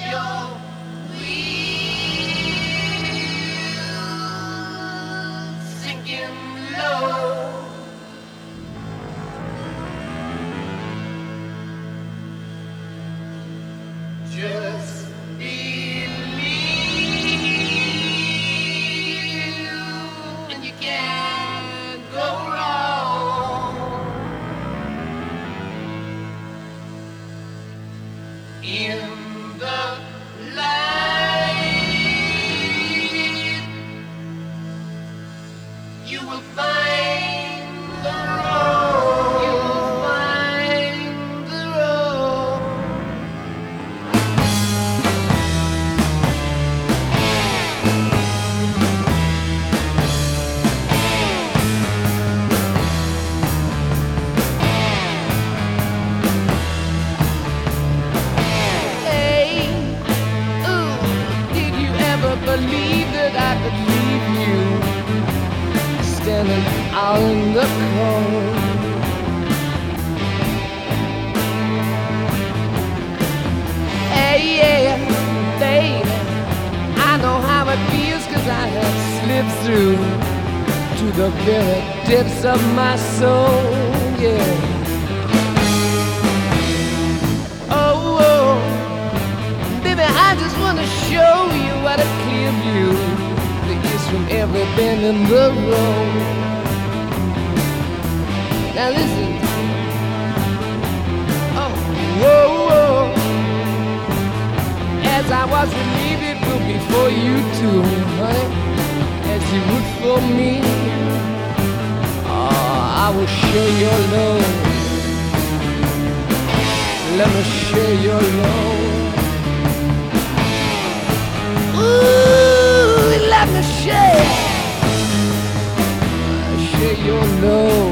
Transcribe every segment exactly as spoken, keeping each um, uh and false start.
your wheels sinking low. Just believe, and you can't go wrong. In the light, you will find the road. You will find the road. Hey, ooh, did you ever believe that I could leave you standing out in the cold? Hey, yeah, baby, I know how it feels 'cause I have slipped through to the very depths of my soul, yeah. Oh, oh, baby, I just wanna show you what a clear view there is from every bend in the road. Now listen. Oh, whoa, whoa. As I was relieved it will be for you too, honey, as you would for me. Oh, I will share your love. Let me share your love. Ooh, let me share, share your love.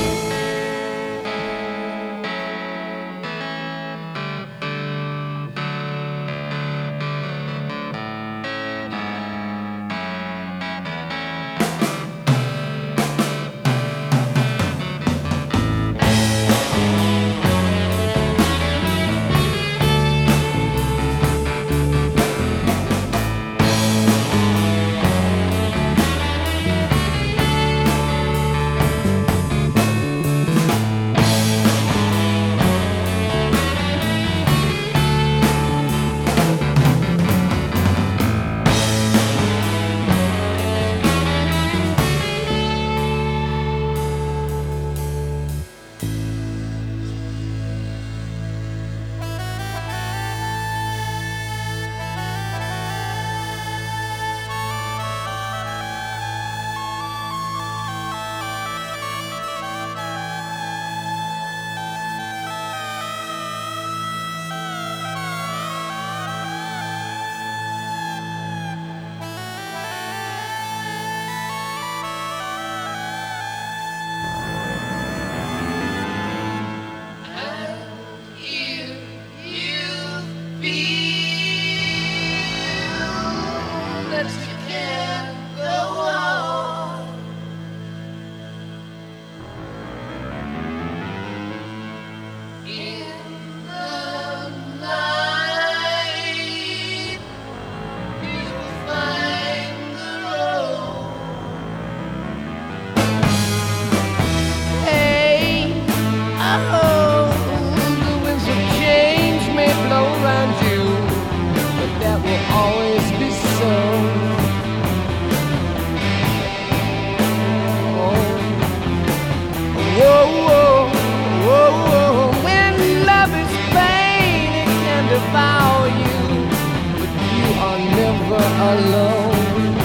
Alone,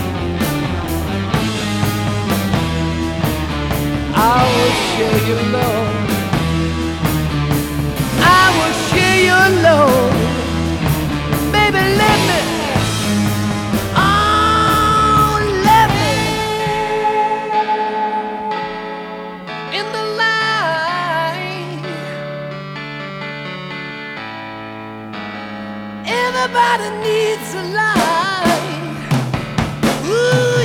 I will share your love. I will share your love. Baby, let me. Oh, let me. In the light. Everybody needs a light. Ooh.